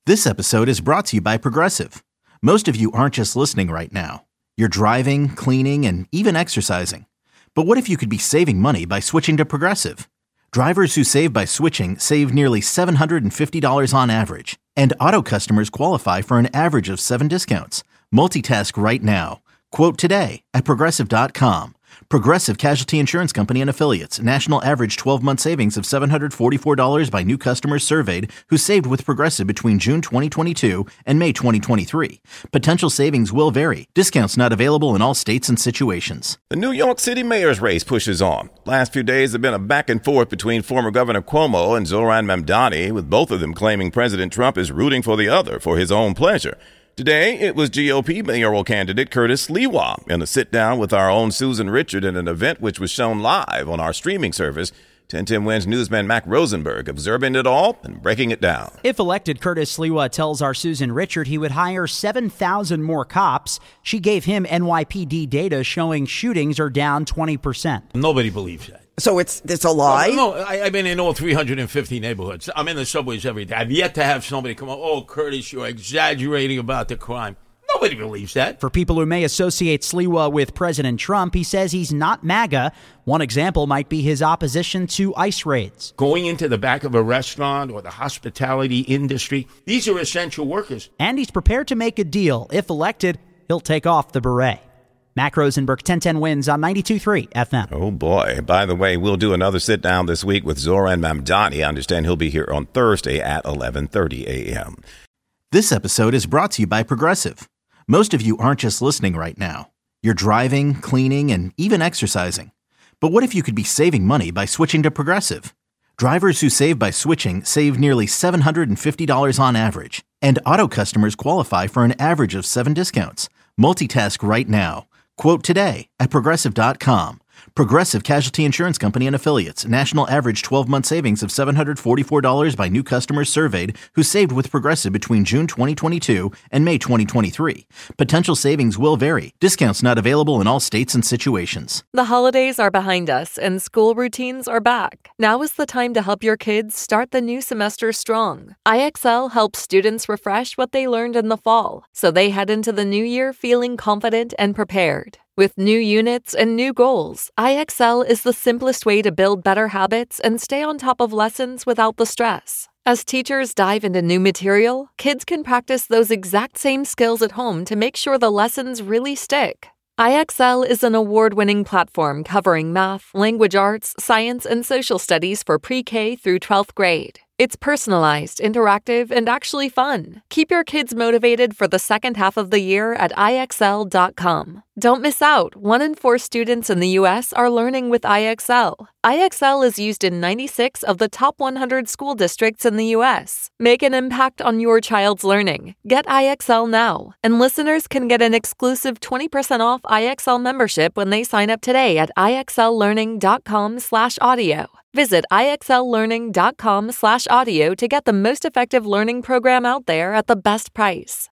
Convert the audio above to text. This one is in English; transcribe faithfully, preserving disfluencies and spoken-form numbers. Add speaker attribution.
Speaker 1: This episode is brought to you by Progressive. Most of you aren't just listening right now. You're driving, cleaning, and even exercising. But what if you could be saving money by switching to Progressive? Drivers who save by switching save nearly seven hundred fifty dollars on average. And auto customers qualify for an average of seven discounts. Multitask right now. Quote today at Progressive dot com. Progressive Casualty Insurance Company and Affiliates. National average twelve-month savings of seven hundred forty-four dollars by new customers surveyed who saved with Progressive between June twenty twenty-two and May twenty twenty-three. Potential savings will vary. Discounts not available in all states and situations.
Speaker 2: The New York City mayor's race pushes on. Last few days have been a back and forth between former Governor Cuomo and Zohran Mamdani, with both of them claiming President Trump is rooting for the other for his own pleasure. Today, it was G O P mayoral candidate Curtis Sliwa in a sit-down with our own Susan Richard in an event which was shown live on our streaming service. ten ten Wins newsman Mac Rosenberg observing it all and breaking it down.
Speaker 3: If elected, Curtis Sliwa tells our Susan Richard he would hire seven thousand more cops. She gave him N Y P D data showing shootings are down twenty percent.
Speaker 4: Nobody believes that.
Speaker 5: So it's it's a lie?
Speaker 4: No, no I, I've been in all three hundred fifty neighborhoods. I'm in the subways every day. I've yet to have somebody come up, oh, Curtis, you're exaggerating about the crime. Nobody believes that.
Speaker 3: For people who may associate Sliwa with President Trump, he says he's not MAGA. One example might be his opposition to ICE raids.
Speaker 4: Going into the back of a restaurant or the hospitality industry, these are essential workers.
Speaker 3: And he's prepared to make a deal. If elected, he'll take off the beret. Mac Rosenberg, ten ten Wins on ninety-two point three F M.
Speaker 2: Oh, boy. By the way, we'll do another sit-down this week with Zohran Mamdani. I understand he'll be here on Thursday at eleven thirty a.m.
Speaker 1: This episode is brought to you by Progressive. Most of you aren't just listening right now. You're driving, cleaning, and even exercising. But what if you could be saving money by switching to Progressive? Drivers who save by switching save nearly seven hundred fifty dollars on average. And auto customers qualify for an average of seven discounts. Multitask right now. Quote today at Progressive dot com. Progressive Casualty Insurance Company and Affiliates. National average twelve-month savings of seven hundred forty-four dollars by new customers surveyed who saved with Progressive between June twenty twenty-two and May twenty twenty-three. Potential savings will vary. Discounts not available in all states and situations.
Speaker 6: The holidays are behind us and school routines are back. Now is the time to help your kids start the new semester strong. I X L helps students refresh what they learned in the fall, so they head into the new year feeling confident and prepared. With new units and new goals, I X L is the simplest way to build better habits and stay on top of lessons without the stress. As teachers dive into new material, kids can practice those exact same skills at home to make sure the lessons really stick. I X L is an award-winning platform covering math, language arts, science, and social studies for pre-K through twelfth grade. It's personalized, interactive, and actually fun. Keep your kids motivated for the second half of the year at I X L dot com. Don't miss out. One in four students in the U S are learning with I X L. I X L is used in ninety-six of the top one hundred school districts in the U S. Make an impact on your child's learning. Get I X L now. And listeners can get an exclusive twenty percent off I X L membership when they sign up today at I X L learning dot com slash audio. Visit I X L learning dot com slash audio to get the most effective learning program out there at the best price.